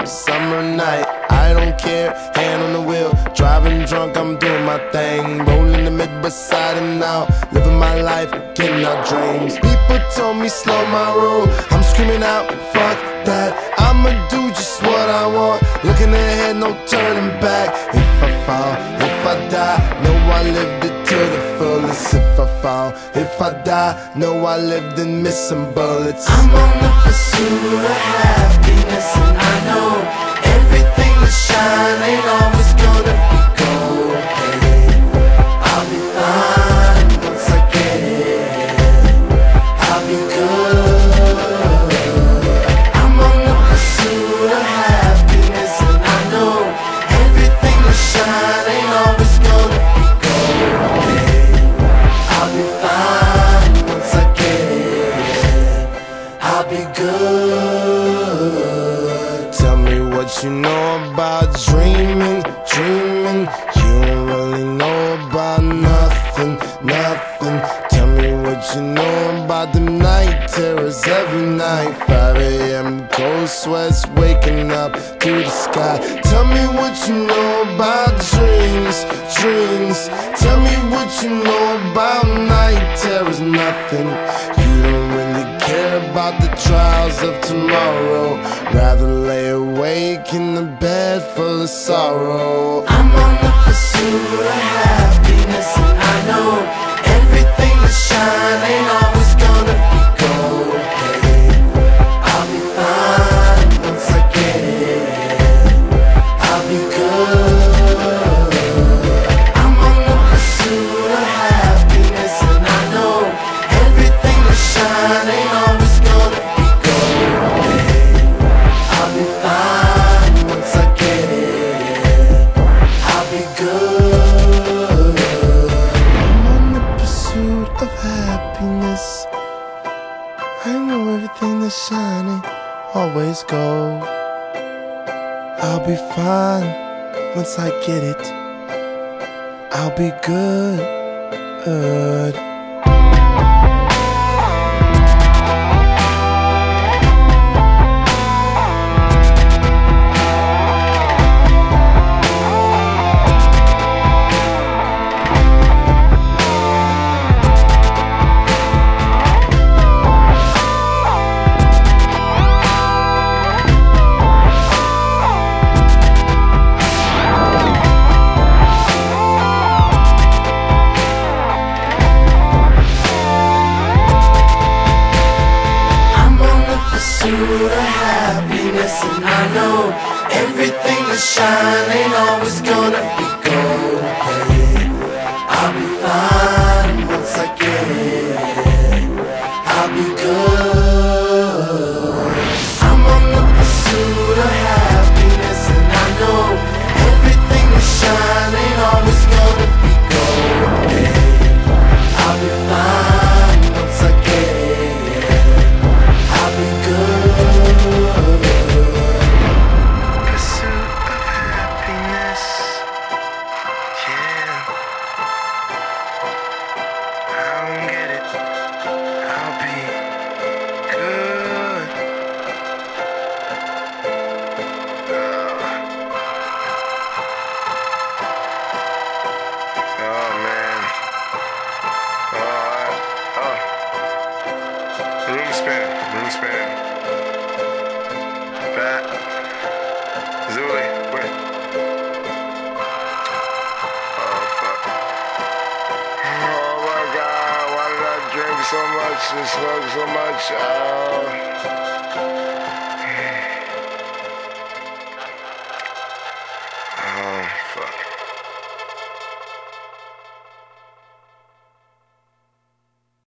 summer night. I don't care, hand on the wheel, driving drunk, I'm doing my thing. Rolling the mid beside and now, living my life, getting our dreams. People told me slow my roll, I'm screaming out, fuck that. I'ma do just what I want, looking ahead, no turning back. If I fall, if I die, know I lived it to the fullest. If I fall, if I die, know I lived and missed some bullets. I'm on the pursuit of happiness, and I know everything that shine ain't always gonna be gold. Hey, I'll be fine once I get it. I'll be good. I'm on the pursuit of happiness, and I know everything that shine ain't always gonna be gold. Hey, I'll be fine once I get it. I'll be good. Tell me what you know about dreaming, dreaming. You don't really know about nothing, nothing. Tell me what you know about the night terrors every night. 5 a.m. cold sweats waking up to the sky. Tell me what you know about dreams, dreams. Tell me what you know about night terrors, nothing. You don't really care about the trials of tomorrow. Rather lay awake in the bed full of sorrow. I'm on the pursuit of happiness, and I know everything that shine ain't always gonna be gold. Hey, I'll be fine once I get it. I'll be good. I'm on the pursuit of happiness, and I know everything that shine ain't always gonna be gold. Hey, I'll be fine once I get it. I'll be good. I'm on the pursuit of happiness. I know everything that's shining always gold. I'll be fine once I get it. I'll be good. Pursuit of happiness, and I know everything that shine ain't always gonna be gold. Hey, I'll be fine once I get it. I'll be good. I'm on the pursuit of happiness, and I know everything that shine ain't always gonna be gold. Hey, I'll be fine once I get it. I'll be good. Pursuit of happiness, yeah. I don't get it. I'll be good. Oh man. Room spinning. Pat. Zuli, wait. Oh, fuck. Oh my God, why did I drink so much and smoke so much?